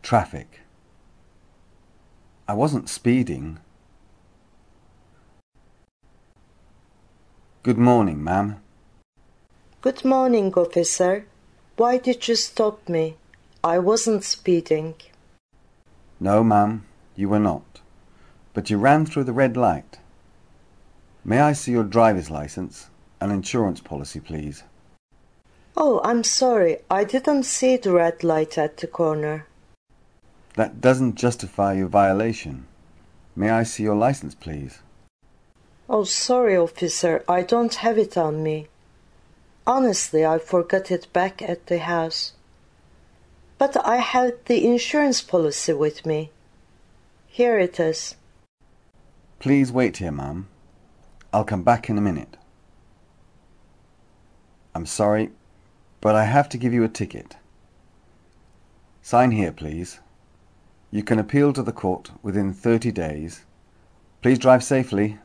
Traffic. I wasn't speeding. Good morning, ma'am. Good morning, officer. Why did you stop me? I wasn't speeding. No, ma'am, you were not. But you ran through the red light. May I see your driver's license and insurance policy, please? Oh, I'm sorry. I didn't see the red light at the corner. That doesn't justify your violation. May I see your license, please? Oh, sorry, officer. I don't have it on me. Honestly, I forgot it back at the house. But I had the insurance policy with me. Here it is. Please wait here, ma'am. I'll come back in a minute. I'm sorry, but I have to give you a ticket. Sign here, please. You can appeal to the court within 30 days. Please drive safely.